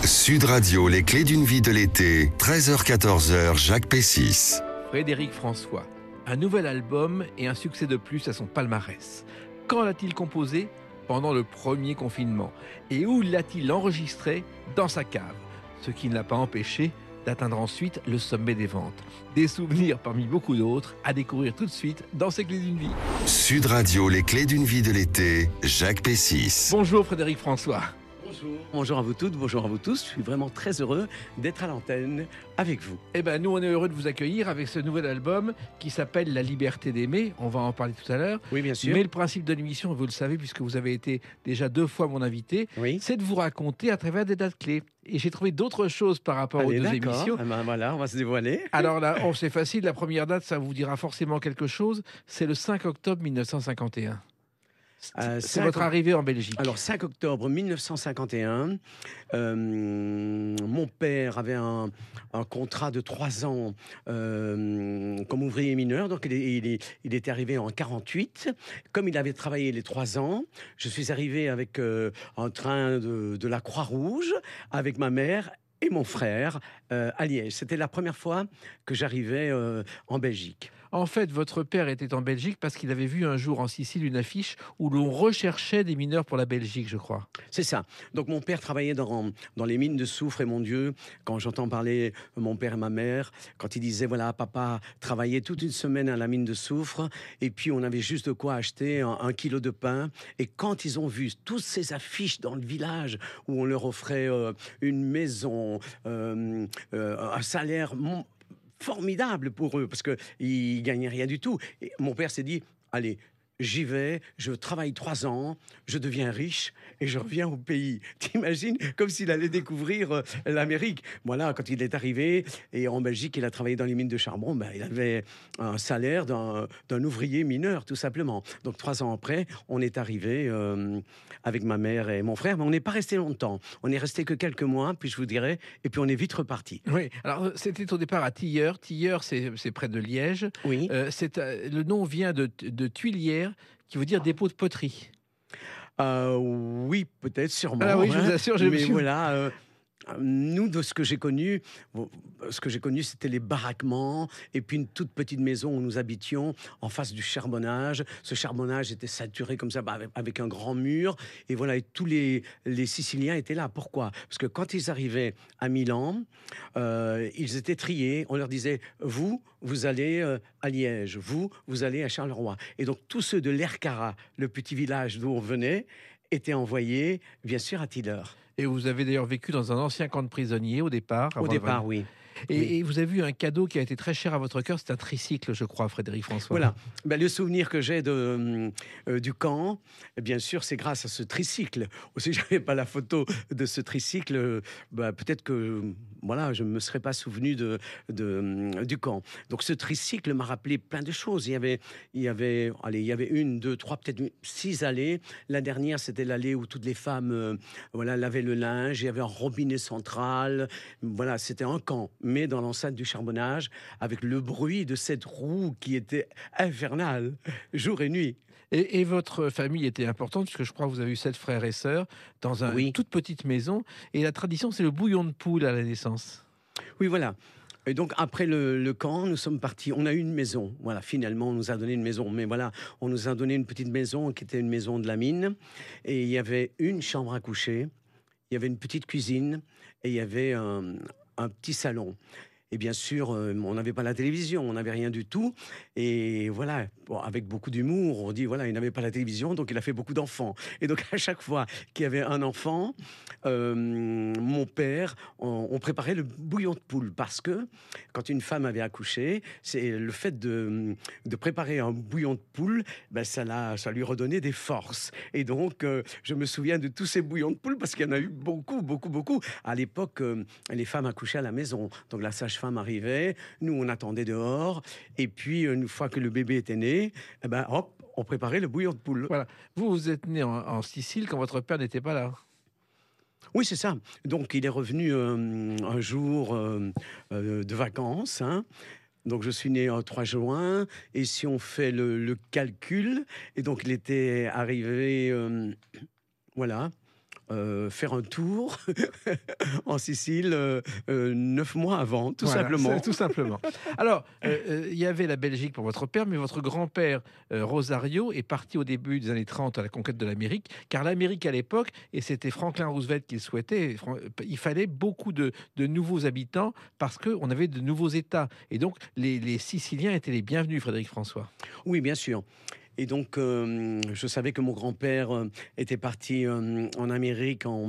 Sud Radio, les clés d'une vie de l'été, 13h-14h, Jacques Pessis. Frédéric François, un nouvel album et un succès de plus à son palmarès. Quand l'a-t-il composé? Pendant le premier confinement. Et où l'a-t-il enregistré? Dans sa cave. Ce qui ne l'a pas empêché d'atteindre ensuite le sommet des ventes. Des souvenirs parmi beaucoup d'autres à découvrir tout de suite dans ces clés d'une vie. Sud Radio, les clés d'une vie de l'été, Jacques Pessis. Bonjour Frédéric François. Bonjour à vous toutes, bonjour à vous tous. Je suis vraiment très heureux d'être à l'antenne avec vous. Eh ben, nous, on est heureux de vous accueillir avec ce nouvel album qui s'appelle La liberté d'aimer. On va en parler tout à l'heure. Oui, bien sûr. Mais le principe de l'émission, vous le savez, puisque vous avez été déjà 2 fois mon invité, Oui. c'est de vous raconter à travers des dates clés. Et j'ai trouvé d'autres choses par rapport aux deux émissions. Ah ben voilà, on va se dévoiler. Alors là, c'est facile. La première date, ça vous dira forcément quelque chose. C'est le 5 octobre 1951. C'est votre arrivée en Belgique. Alors, 5 octobre 1951, mon père avait un contrat de 3 ans comme ouvrier mineur. Donc, il était arrivé en 48. Comme il avait travaillé les 3 ans, je suis arrivé avec un train de la Croix-Rouge, avec ma mère et mon frère à Liège. C'était la première fois que j'arrivais en Belgique. En fait, votre père était en Belgique parce qu'il avait vu un jour en Sicile une affiche où l'on recherchait des mineurs pour la Belgique, je crois. C'est ça. Donc mon père travaillait dans les mines de soufre, et mon Dieu, quand j'entends parler mon père et ma mère, quand ils disaient, voilà, papa travaillait toute une semaine à la mine de soufre, et puis on avait juste de quoi acheter 1 kilo de pain. Et quand ils ont vu toutes ces affiches dans le village où on leur offrait une maison, un salaire formidable pour eux, parce qu'ils ne gagnaient rien du tout. Et mon père s'est dit, allez, j'y vais, je travaille 3 ans, je deviens riche et je reviens au pays. T'imagines? Comme s'il allait découvrir l'Amérique. Voilà, quand il est arrivé, et en Belgique, il a travaillé dans les mines de charbon, il avait un salaire d'un ouvrier mineur, tout simplement. Donc 3 ans après, on est arrivé avec ma mère et mon frère, mais on n'est pas resté longtemps. On n'est resté que quelques mois, puis je vous dirai, et puis on est vite reparti. Oui, alors c'était au départ à Tilleur. Tilleur, c'est près de Liège. Oui. Le nom vient de Tuilière, qui veut dire dépôt de poterie. Oui, peut-être, sûrement. Ah oui, je vous assure, mais voilà. Nous, de ce que j'ai connu, c'était les baraquements et puis une toute petite maison où nous habitions en face du charbonnage. Ce charbonnage était saturé comme ça, avec un grand mur. Et voilà, et tous les Siciliens étaient là. Pourquoi? Parce que quand ils arrivaient à Milan, ils étaient triés. On leur disait, vous allez à Liège, vous allez à Charleroi. Et donc, tous ceux de l'Ercara, le petit village d'où on venait, étaient envoyés, bien sûr, à Tilleur. Et vous avez d'ailleurs vécu dans un ancien camp de prisonniers au départ. Oui. Et vous avez eu un cadeau qui a été très cher à votre cœur, c'est un tricycle, je crois, Frédéric François. Voilà. Le souvenir que j'ai du camp, bien sûr, c'est grâce à ce tricycle. Si je n'avais pas la photo de ce tricycle, peut-être que je ne me serais pas souvenu du camp. Donc ce tricycle m'a rappelé plein de choses. Il y avait 1, 2, 3, peut-être 6 allées. La dernière, c'était l'allée où toutes les femmes lavaient le linge. Il y avait un robinet central. Voilà, c'était un camp, mais dans l'enceinte du charbonnage, avec le bruit de cette roue qui était infernale, jour et nuit. Et votre famille était importante, puisque je crois que vous avez eu 7 frères et sœurs, dans une toute petite maison. Et la tradition, c'est le bouillon de poule à la naissance. Oui, voilà. Et donc, après le camp, nous sommes partis. On a eu une maison. Voilà, finalement, on nous a donné une maison. Mais voilà, on nous a donné une petite maison qui était une maison de la mine. Et il y avait une chambre à coucher, il y avait une petite cuisine et il y avait un petit salon. Et bien sûr, on n'avait pas la télévision, on n'avait rien du tout. Et voilà, avec beaucoup d'humour, on dit, voilà, il n'avait pas la télévision, donc il a fait beaucoup d'enfants. Et donc, à chaque fois qu'il y avait un enfant, mon père, on préparait le bouillon de poule. Parce que, quand une femme avait accouché, c'est le fait de préparer un bouillon de poule, ça lui redonnait des forces. Et donc, je me souviens de tous ces bouillons de poule, parce qu'il y en a eu beaucoup, beaucoup, beaucoup. À l'époque, les femmes accouchaient à la maison. Donc, la sage-femme arrivait, nous on attendait dehors, et puis une fois que le bébé était né, hop, on préparait le bouillon de poule. Voilà. Vous êtes né en Sicile quand votre père n'était pas là. Oui, c'est ça. Donc il est revenu un jour de vacances, hein. Donc je suis né en 3 juin, et si on fait le calcul, et donc il était arrivé, voilà, faire un tour en Sicile 9 mois avant, tout Voilà, simplement. c'est tout simplement. Alors, il y avait la Belgique pour votre père, mais votre grand-père, Rosario, est parti au début des années 30 à la conquête de l'Amérique, car l'Amérique à l'époque, et c'était Franklin Roosevelt qui le souhaitait, il fallait beaucoup de nouveaux habitants parce qu'on avait de nouveaux États. Et donc, les Siciliens étaient les bienvenus, Frédéric François. Oui, bien sûr. Et donc, je savais que mon grand-père était parti en Amérique en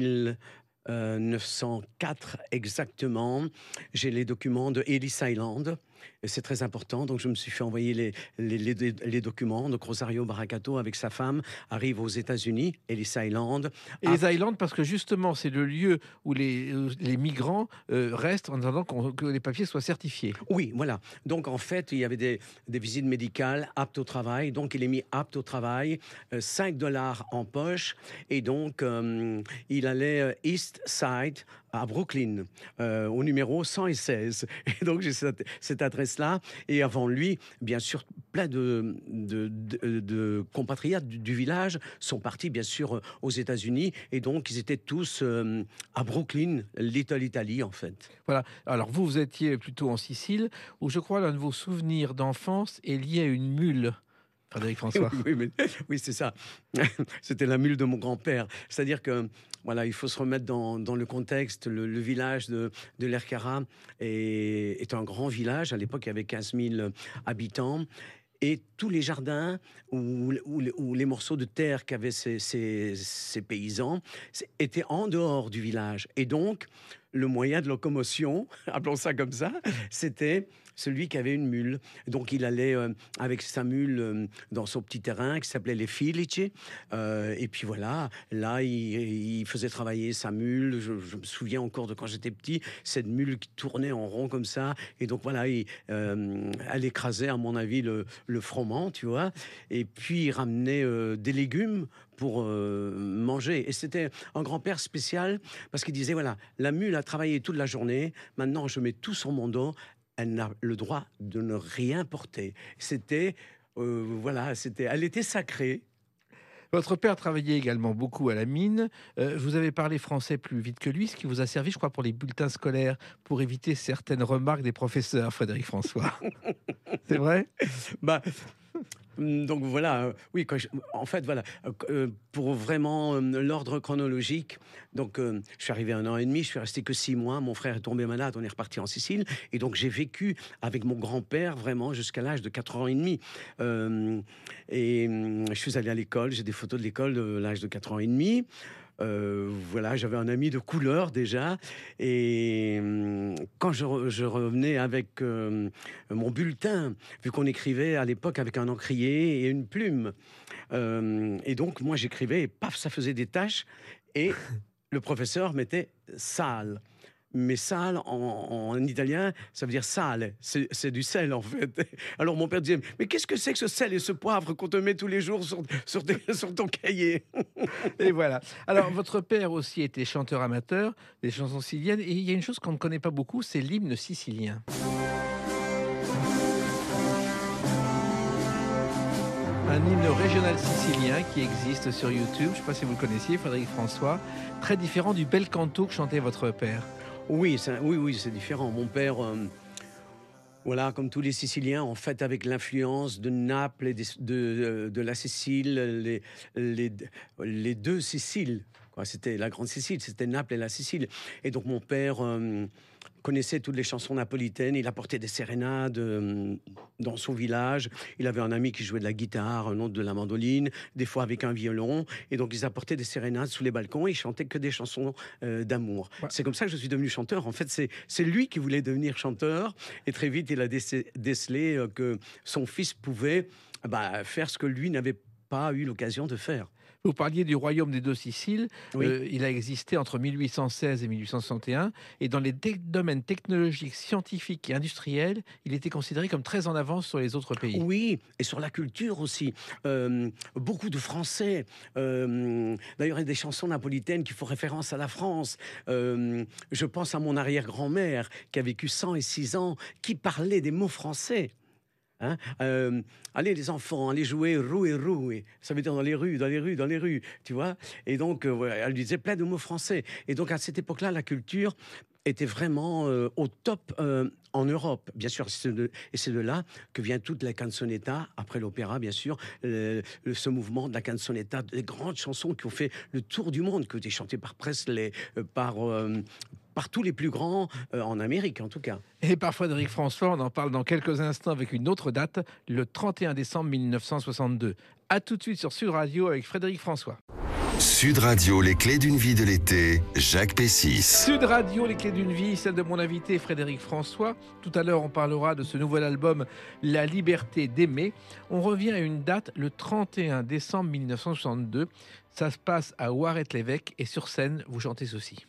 1904 exactement. J'ai les documents de Ellis Island. Et c'est très important, donc je me suis fait envoyer les documents. Donc Rosario Baraccato, avec sa femme, arrive aux États-Unis, Ellis Island. Et les Islands, parce que justement, c'est le lieu où les migrants restent en attendant que les papiers soient certifiés. Oui, voilà. Donc, en fait, il y avait des visites médicales aptes au travail. Donc, il est mis apte au travail, 5 dollars en poche. Et donc, il allait East Side à Brooklyn, au numéro 116. Et donc, j'ai cette adresse-là. Et avant lui, bien sûr, plein de compatriotes du village sont partis, bien sûr, aux États-Unis. Et donc, ils étaient tous à Brooklyn, Little Italy, en fait. Voilà. Alors, vous étiez plutôt en Sicile, où je crois l'un de vos souvenirs d'enfance est lié à une mule, Frédéric François. Oui, c'est ça. C'était la mule de mon grand-père. C'est-à-dire que, voilà, il faut se remettre dans le contexte. Le village de l'Ercara est un grand village. À l'époque, il y avait 15 000 habitants. Et tous les jardins ou les morceaux de terre qu'avaient ces paysans étaient en dehors du village. Et donc, le moyen de locomotion, appelons ça comme ça, c'était celui qui avait une mule. Donc, il allait avec sa mule dans son petit terrain qui s'appelait les Filici. Et puis voilà, là, il faisait travailler sa mule. Je me souviens encore de quand j'étais petit, cette mule qui tournait en rond comme ça. Et donc voilà, elle écrasait, à mon avis, le froment, tu vois. Et puis, il ramenait des légumes pour manger. Et c'était un grand-père spécial parce qu'il disait, voilà, la mule a travaillé toute la journée, maintenant je mets tout sur mon dos, elle n'a le droit de ne rien porter. C'était, voilà, elle était sacrée. Votre père travaillait également beaucoup à la mine. Vous avez parlé français plus vite que lui, ce qui vous a servi, je crois, pour les bulletins scolaires, pour éviter certaines remarques des professeurs, Frédéric François. C'est vrai ? Bah, donc voilà, oui, en fait, voilà, pour vraiment l'ordre chronologique, donc je suis arrivé 1 an et demi, je suis resté que 6 mois, mon frère est tombé malade, on est reparti en Sicile, et donc j'ai vécu avec mon grand-père vraiment jusqu'à l'âge de 4 ans et demi. Je suis allé à l'école, j'ai des photos de l'école de l'âge de 4 ans et demi. Voilà, j'avais un ami de couleur déjà, et quand je revenais avec mon bulletin, vu qu'on écrivait à l'époque avec un encrier et une plume, et donc moi j'écrivais et paf, ça faisait des taches, et le professeur mettait sale. Mais sale, en italien, ça veut dire sale. C'est du sel, en fait. Alors, mon père disait, mais qu'est-ce que c'est que ce sel et ce poivre qu'on te met tous les jours sur ton cahier? Et voilà. Alors, votre père aussi était chanteur amateur des chansons siciliennes. Et il y a une chose qu'on ne connaît pas beaucoup, c'est l'hymne sicilien. Un hymne régional sicilien qui existe sur YouTube. Je ne sais pas si vous le connaissiez, Frédéric François. Très différent du bel canto que chantait votre père. Oui, c'est différent. Mon père, voilà, comme tous les Siciliens, en fait, avec l'influence de Naples et de la Sicile, les deux Siciles. C'était la Grande Sicile, c'était Naples et la Sicile. Et donc mon père connaissait toutes les chansons napolitaines. Il apportait des sérénades dans son village. Il avait un ami qui jouait de la guitare, un autre de la mandoline, des fois avec un violon. Et donc ils apportaient des sérénades sous les balcons et ils chantaient que des chansons d'amour. Ouais. C'est comme ça que je suis devenu chanteur. En fait, c'est lui qui voulait devenir chanteur. Et très vite, il a décelé que son fils pouvait faire ce que lui n'avait pas eu l'occasion de faire. Vous parliez du royaume des deux Siciles. Oui. Il a existé entre 1816 et 1861. Et dans les domaines technologiques, scientifiques et industriels, il était considéré comme très en avance sur les autres pays. Oui, et sur la culture aussi. Beaucoup de Français. D'ailleurs, il y a des chansons napolitaines qui font référence à la France. Je pense à mon arrière-grand-mère qui a vécu 106 ans, qui parlait des mots français. Hein. Allez les enfants, allez jouer rouer rouer. Ça veut dire dans les rues, dans les rues, dans les rues, tu vois. Et donc voilà, elle lui disait plein de mots français. Et donc à cette époque-là, la culture était vraiment au top en Europe, bien sûr. Et c'est de là que vient toute la canzonetta, après l'opéra, bien sûr, ce mouvement de la canzonetta, des grandes chansons qui ont fait le tour du monde, qui ont été chantées par Presley, par tous les plus grands, en Amérique en tout cas. Et par Frédéric François, on en parle dans quelques instants avec une autre date, le 31 décembre 1962. A tout de suite sur Sud Radio avec Frédéric François. Sud Radio, les clés d'une vie de l'été, Jacques Pessis. Sud Radio, les clés d'une vie, celle de mon invité Frédéric François. Tout à l'heure, on parlera de ce nouvel album, La liberté d'aimer. On revient à une date, le 31 décembre 1962. Ça se passe à Ouarette-l'Évêque et sur scène, vous chantez ceci.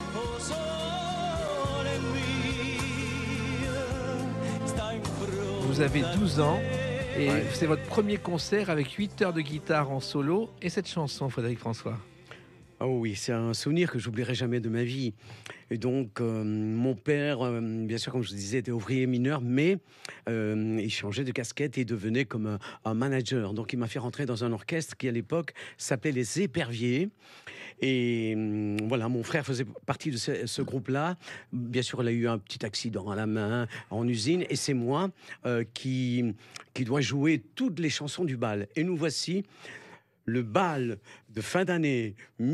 Vous avez 12 ans et c'est votre premier concert avec 8 heures de guitare en solo et cette chanson, Frédéric François. Oh oui, c'est un souvenir que j'oublierai jamais de ma vie. Et donc, mon père, bien sûr, comme je disais, était ouvrier mineur, mais il changeait de casquette et devenait comme un manager. Donc, il m'a fait rentrer dans un orchestre qui, à l'époque, s'appelait les Éperviers. Et voilà, mon frère faisait partie de ce groupe-là. Bien sûr, il a eu un petit accident à la main en usine. Et c'est moi qui dois jouer toutes les chansons du bal. Et nous voici... le bal de fin d'année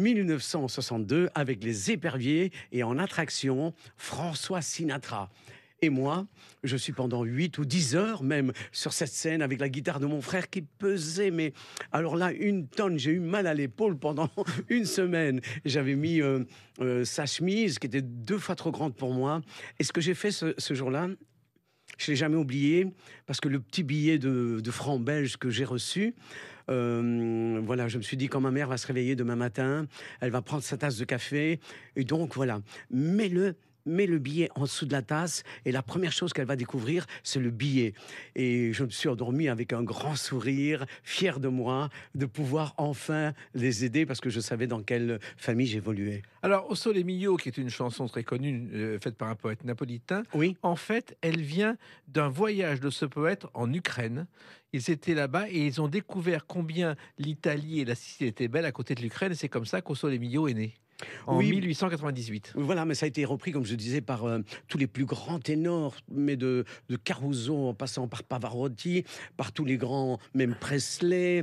1962 avec les Éperviers et en attraction François Sinatra. Et moi, je suis pendant 8 ou 10 heures même sur cette scène avec la guitare de mon frère qui pesait, mais alors là, 1 tonne. J'ai eu mal à l'épaule pendant une semaine. J'avais mis sa chemise qui était 2 fois trop grande pour moi. Et ce que j'ai fait ce jour-là, je ne l'ai jamais oublié, parce que le petit billet de francs belges que j'ai reçu, voilà, je me suis dit, quand ma mère va se réveiller demain matin, elle va prendre sa tasse de café, et donc voilà, mets le billet en dessous de la tasse, et la première chose qu'elle va découvrir, c'est le billet. Et je me suis endormi avec un grand sourire, fier de moi, de pouvoir enfin les aider, parce que je savais dans quelle famille j'évoluais. Alors, Au Sole Mio, qui est une chanson très connue, faite par un poète napolitain, Oui. en fait, elle vient d'un voyage de ce poète en Ukraine. Ils étaient là-bas et ils ont découvert combien l'Italie et la Sicile étaient belles à côté de l'Ukraine. Et c'est comme ça qu'O Sole Mio est né, en Oui. 1898. Voilà, mais ça a été repris, comme je disais, par tous les plus grands ténors, mais de Caruso en passant par Pavarotti, par tous les grands, même Presley,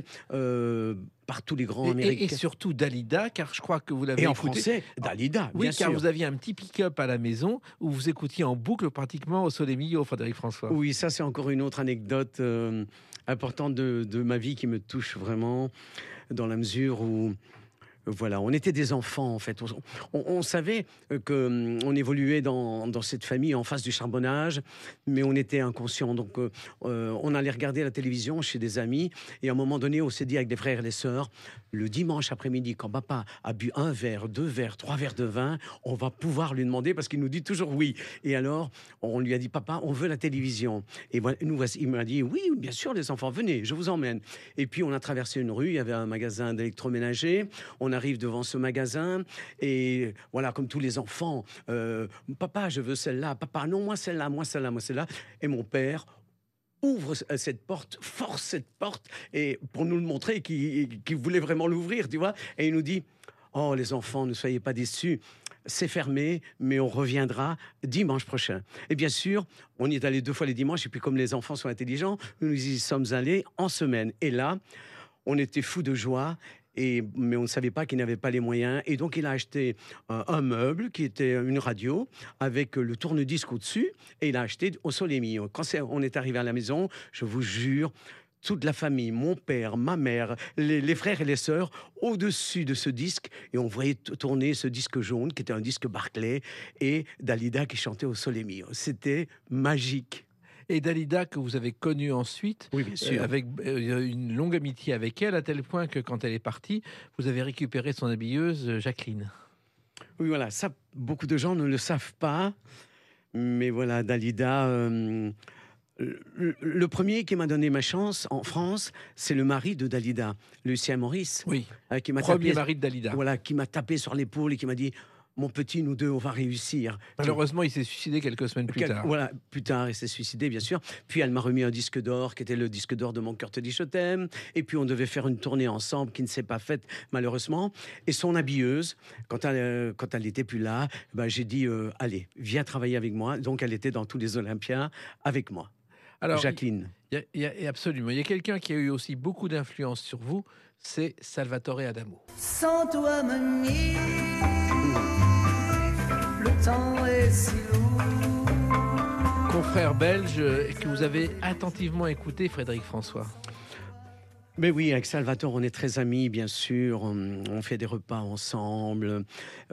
par tous les grands Et américains. surtout Dalida, car je crois que vous l'avez Et en écouté. français, Dalida, Oui, bien car sûr. vous aviez un petit pick-up à la maison où vous écoutiez en boucle pratiquement Au Sole Mio, Frédéric François. Oui, ça c'est encore une autre anecdote importante de ma vie qui me touche vraiment, dans la mesure où... Voilà, on était des enfants en fait. On savait qu'on évoluait dans cette famille en face du charbonnage, mais on était inconscients. Donc on allait regarder la télévision chez des amis et à un moment donné, on s'est dit avec des frères et des sœurs, le dimanche après-midi, quand papa a bu 1 verre, 2 verres, 3 verres de vin, on va pouvoir lui demander parce qu'il nous dit toujours oui. Et alors, on lui a dit, papa, on veut la télévision. Et voilà, il m'a dit, oui, bien sûr, les enfants, venez, je vous emmène. Et puis on a traversé une rue, il y avait un magasin d'électroménager. On arrive devant ce magasin et voilà, comme tous les enfants, papa, je veux celle-là, papa, non, moi celle-là, moi celle-là, moi celle-là. Et mon père ouvre cette porte, force cette porte, et pour nous le montrer qu'il voulait vraiment l'ouvrir, tu vois. Et il nous dit, oh les enfants, ne soyez pas déçus, c'est fermé, mais on reviendra dimanche prochain. Et bien sûr, on y est allé 2 fois les dimanches, et puis comme les enfants sont intelligents, nous y sommes allés en semaine. Et là, on était fous de joie. Mais on ne savait pas qu'il n'avait pas les moyens. Et donc, il a acheté un meuble qui était une radio avec le tourne-disque au-dessus. Et il a acheté Au Sole Mio. Quand on est arrivé à la maison, je vous jure, toute la famille, mon père, ma mère, les frères et les sœurs, au-dessus de ce disque. Et on voyait tourner ce disque jaune, qui était un disque Barclay, et Dalida qui chantait Au Sole Mio. C'était magique. Et Dalida, que vous avez connue ensuite, Oui, bien sûr. avec une longue amitié avec elle, à tel point que quand elle est partie, vous avez récupéré son habilleuse, Jacqueline. Oui, voilà, ça, beaucoup de gens ne le savent pas. Mais voilà, Dalida... le premier qui m'a donné ma chance en France, c'est le mari de Dalida, Lucien Maurice. Oui, Qui m'a premier tapé, mari de Dalida. voilà, qui m'a tapé sur l'épaule et qui m'a dit... mon petit, nous deux, on va réussir. Malheureusement, il s'est suicidé quelques semaines plus tard. Voilà, plus tard, il s'est suicidé, bien sûr. Puis elle m'a remis un disque d'or, qui était le disque d'or de Mon cœur te dit je t'aime. Et puis on devait faire une tournée ensemble, qui ne s'est pas faite, malheureusement. Et son habilleuse, quand elle n'était plus là, ben, j'ai dit, allez, viens travailler avec moi. Donc elle était dans tous les Olympias avec moi. Alors, Jacqueline. Absolument. Il y a quelqu'un qui a eu aussi beaucoup d'influence sur vous, c'est Salvatore Adamo. Sans toi, mamie, le temps est si lourd. Confrère belge que vous avez attentivement écouté, Frédéric François. Mais oui, avec Salvatore, on est très amis, bien sûr. On fait des repas ensemble.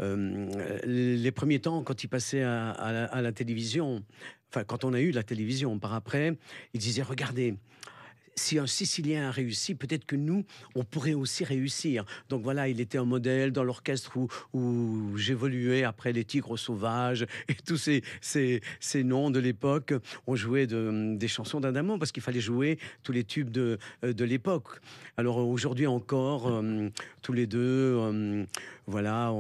Les premiers temps, quand il passait à la télévision, enfin, quand on a eu la télévision par après, il disait, regardez, si un Sicilien a réussi, peut-être que nous, on pourrait aussi réussir. Donc voilà, il était un modèle dans l'orchestre où j'évoluais après les Tigres sauvages et tous ces noms de l'époque. On jouait des chansons d'Adamo parce qu'il fallait jouer tous les tubes de l'époque. Alors aujourd'hui encore, tous les deux, voilà,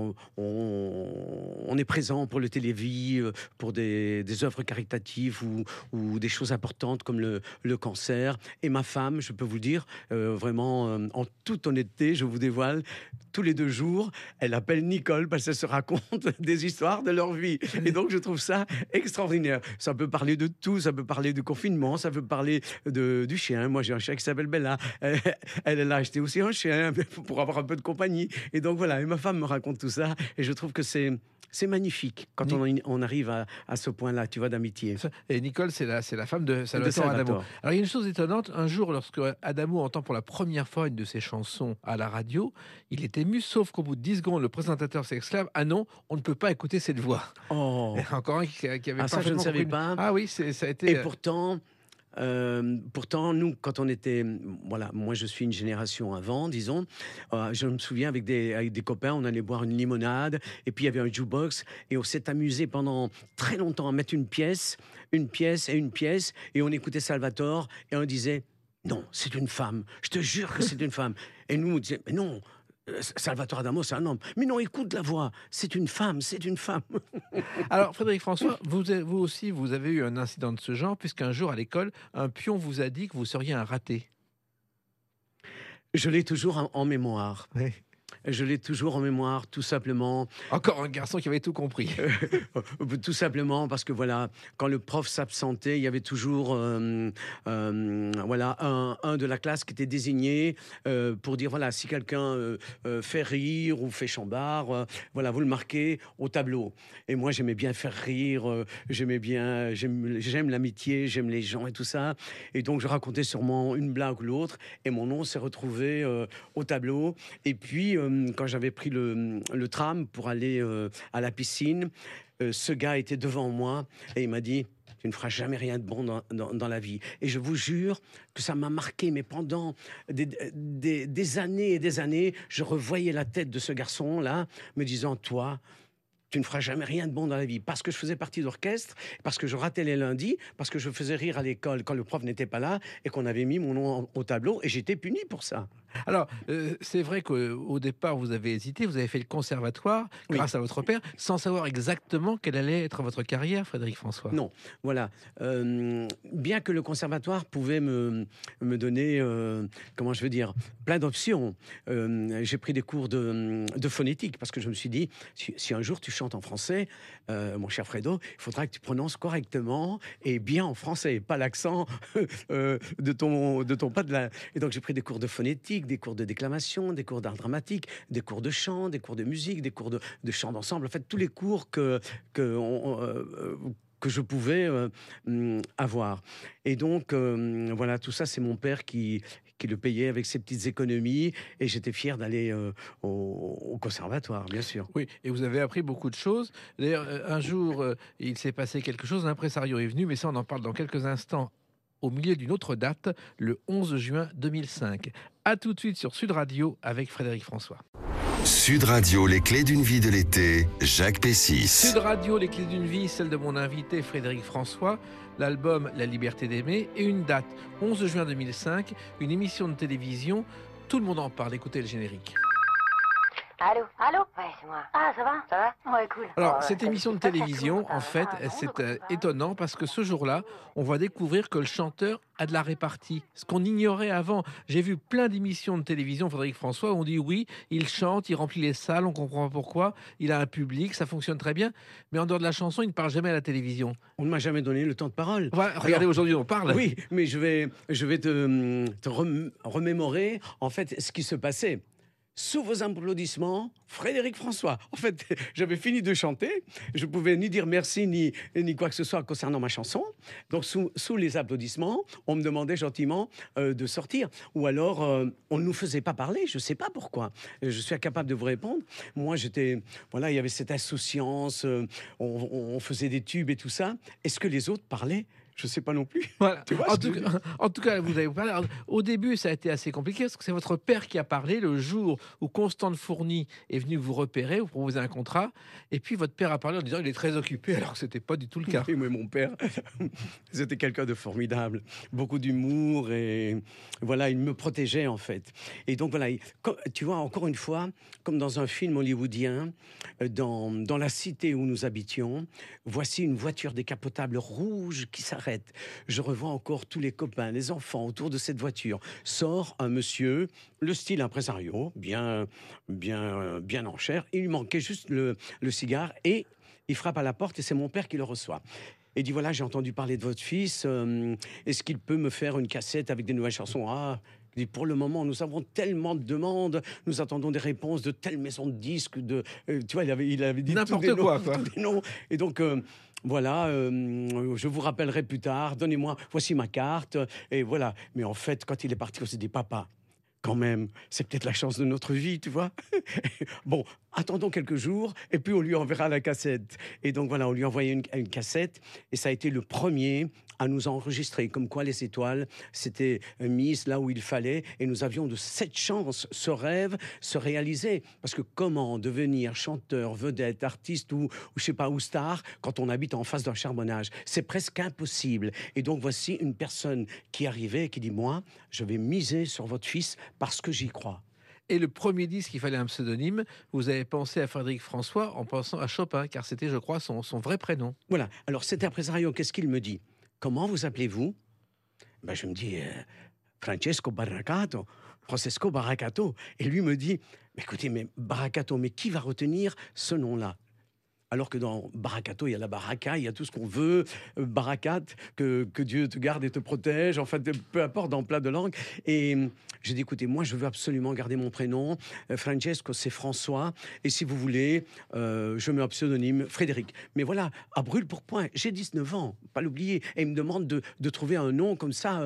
on est présent pour le Télévis, pour des œuvres caritatives ou des choses importantes comme le cancer. Et ma femme, je peux vous le dire, vraiment, en toute honnêteté, je vous dévoile, tous les 2 jours, elle appelle Nicole parce qu'elle se raconte des histoires de leur vie. Et donc, je trouve ça extraordinaire. Ça peut parler de tout, ça peut parler du confinement, ça peut parler du chien. Moi, j'ai un chien qui s'appelle Bella. Elle a acheté aussi un chien pour avoir un peu de compagnie. Et donc, voilà, et ma femme me raconte tout ça. Et je trouve que c'est magnifique quand on arrive à ce point-là, tu vois, d'amitié. Et Nicole, c'est la femme de Salvatore Adamo. Alors, il y a une chose étonnante. Un jour, lorsque Adamo entend pour la première fois une de ses chansons à la radio, il est ému, sauf qu'au bout de 10 secondes, le présentateur s'exclame « Ah non, on ne peut pas écouter cette voix. » Oh. Encore un qui avait ça, je ne savais pas. Ah oui, ça a été... Et pourtant, nous, quand on était... Voilà, moi, je suis une génération avant, disons. Je me souviens, avec des copains, on allait boire une limonade, et puis il y avait un jukebox, et on s'est amusé pendant très longtemps à mettre une pièce, et on écoutait Salvatore, et on disait... Non, c'est une femme. Je te jure que c'est une femme. Et nous, on disait, mais non, Salvatore Adamo, c'est un homme. Mais non, écoute la voix. C'est une femme, c'est une femme. Alors, Frédéric François, vous aussi, vous avez eu un incident de ce genre, puisqu'un jour, à l'école, un pion vous a dit que vous seriez un raté. Je l'ai toujours en mémoire. Oui. Je l'ai toujours en mémoire, tout simplement. Encore un garçon qui avait tout compris. Tout simplement parce que voilà, quand le prof s'absentait, il y avait toujours voilà, un de la classe qui était désigné pour dire voilà, si quelqu'un fait rire ou fait chambard, voilà, vous le marquez au tableau. Et moi, j'aimais bien faire rire, j'aime l'amitié, j'aime les gens et tout ça. Et donc, je racontais sûrement une blague ou l'autre, et mon nom s'est retrouvé au tableau. Et puis, quand j'avais pris le tram pour aller à la piscine, ce gars était devant moi et il m'a dit « Tu ne feras jamais rien de bon dans la vie ». Et je vous jure que ça m'a marqué, mais pendant des années et des années, je revoyais la tête de ce garçon-là, me disant « Toi, tu ne feras jamais rien de bon dans la vie ». Parce que je faisais partie d'orchestre, parce que je ratais les lundis, parce que je faisais rire à l'école quand le prof n'était pas là et qu'on avait mis mon nom au tableau et j'étais puni pour ça. Alors, c'est vrai qu'au départ, vous avez hésité, vous avez fait le conservatoire grâce à votre père, sans savoir exactement quelle allait être votre carrière, Frédéric François. Non, voilà. Bien que le conservatoire pouvait me donner, comment je veux dire, plein d'options. J'ai pris des cours de phonétique parce que je me suis dit, si un jour tu chantes en français, mon cher Fredo, il faudra que tu prononces correctement et bien en français, pas l'accent de ton pas de la... Et donc j'ai pris des cours de phonétique, des cours de déclamation, des cours d'art dramatique, des cours de chant, des cours de musique, des cours de chant d'ensemble. En fait, tous les cours que je pouvais avoir. Et donc, voilà, tout ça, c'est mon père qui le payait avec ses petites économies. Et j'étais fier d'aller au conservatoire, bien sûr. Oui, et vous avez appris beaucoup de choses. D'ailleurs, un jour, il s'est passé quelque chose. L'impresario est venu, mais ça, on en parle dans quelques instants, au milieu d'une autre date, le 11 juin 2005. A tout de suite sur Sud Radio avec Frédéric François. Sud Radio, les clés d'une vie de l'été, Jacques Pessis. Sud Radio, les clés d'une vie, celle de mon invité Frédéric François, l'album La liberté d'aimer et une date, 11 juin 2005, une émission de télévision. Tout le monde en parle, écoutez le générique. Allô? Allô? Ouais, c'est moi. Ah, ça va? Ça va? Ouais, cool. Alors, Ouais, cette ça- émission de ça, ça télévision, tourne, en fait, c'est étonnant parce que ce jour-là, on va découvrir que le chanteur a de la répartie, ce qu'on ignorait avant. J'ai vu plein d'émissions de télévision, Frédéric François, où on dit oui, il chante, il remplit les salles, on comprend pas pourquoi, il a un public, ça fonctionne très bien, mais en dehors de la chanson, il ne parle jamais à la télévision. On ne m'a jamais donné le temps de parole. Voilà, regardez, Alors, aujourd'hui, on parle. oui, mais je vais te remémorer en fait ce qui se passait. Sous vos applaudissements, Frédéric François. En fait, j'avais fini de chanter. Je pouvais ni dire merci ni quoi que ce soit concernant ma chanson. Donc, sous les applaudissements, on me demandait gentiment de sortir. Ou alors, on ne nous faisait pas parler. Je ne sais pas pourquoi. Je suis incapable de vous répondre. Moi, voilà, il y avait cette insouciance. On faisait des tubes et tout ça. Est-ce que les autres parlaient? Je ne sais pas non plus. Voilà. Tu vois En ce tout, que je cas, en tout cas, vous avez parlé. Alors, au début, ça a été assez compliqué parce que c'est votre père qui a parlé le jour où Constant de Fourny est venu vous repérer, vous proposer un contrat. Et puis, votre père a parlé en disant qu'il est très occupé, alors que ce n'était pas du tout le cas. Oui, mais mon père, c'était quelqu'un de formidable, beaucoup d'humour et voilà, il me protégeait en fait. Et donc voilà, tu vois, encore une fois, comme dans un film hollywoodien, dans la cité où nous habitions, voici une voiture décapotable rouge qui s'arrête. Je revois encore tous les copains, les enfants autour de cette voiture. Sort un monsieur, le style impresario, bien en chair. Il lui manquait juste le cigare et il frappe à la porte et c'est mon père qui le reçoit. Et dit voilà, j'ai entendu parler de votre fils. Est-ce qu'il peut me faire une cassette avec des nouvelles chansons? Ah, il dit, pour le moment, nous avons tellement de demandes, nous attendons des réponses de telle maison de disques, tu vois, il avait dit N'importe quoi. tous des noms. Et donc, voilà, je vous rappellerai plus tard, donnez-moi, voici ma carte, et voilà. Mais en fait, quand il est parti, on s'est dit, papa, quand même, c'est peut-être la chance de notre vie, tu vois. Bon, attendons quelques jours, et puis on lui enverra la cassette. Et donc voilà, on lui a envoyé une cassette, et ça a été le premier à nous enregistrer, comme quoi les étoiles s'étaient mises là où il fallait, et nous avions de cette chance, ce rêve se réalisait. Parce que comment devenir chanteur, vedette, artiste ou je sais pas, ou star, quand on habite en face d'un charbonnage? C'est presque impossible. Et donc voici une personne qui arrivait et qui dit, moi, je vais miser sur votre fils parce que j'y crois. Et le premier disque, il fallait un pseudonyme. Vous avez pensé à Frédéric François en pensant à Chopin, car c'était, je crois, son vrai prénom. Voilà. Alors cet impresario, qu'est-ce qu'il me dit? Comment vous appelez-vous? Ben, je me dis Francesco Barracato, Francesco Barracato. Et lui me dit, écoutez, mais Barracato, mais qui va retenir ce nom-là? Alors que dans Barracato, il y a la baraka, il y a tout ce qu'on veut, barakat, que Dieu te garde et te protège, en fait, peu importe, dans plein de langues. Et j'ai dit, écoutez, moi, je veux absolument garder mon prénom. Francesco, c'est François. Et si vous voulez, je mets un pseudonyme, Frédéric. Mais voilà, à brûle pour point, j'ai 19 ans, pas l'oublier. Et il me demande de trouver un nom comme ça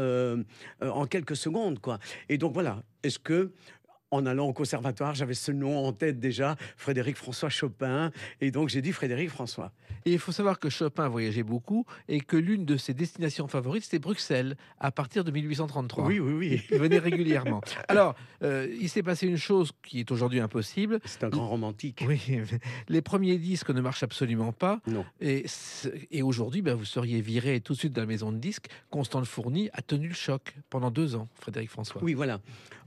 en quelques secondes, quoi. Et donc voilà, est-ce que... En allant au conservatoire, j'avais ce nom en tête déjà, Frédéric François Chopin, et donc j'ai dit Frédéric François. Et il faut savoir que Chopin voyageait beaucoup et que l'une de ses destinations favorites, c'était Bruxelles, à partir de 1833. Oui. Il venait régulièrement. Alors, il s'est passé une chose qui est aujourd'hui impossible. C'est un grand romantique. Oui, les premiers disques ne marchent absolument pas. Non. Et aujourd'hui, vous seriez viré tout de suite de la maison de disques. Constant de Fourny a tenu le choc pendant 2 ans, Frédéric François. Oui, voilà.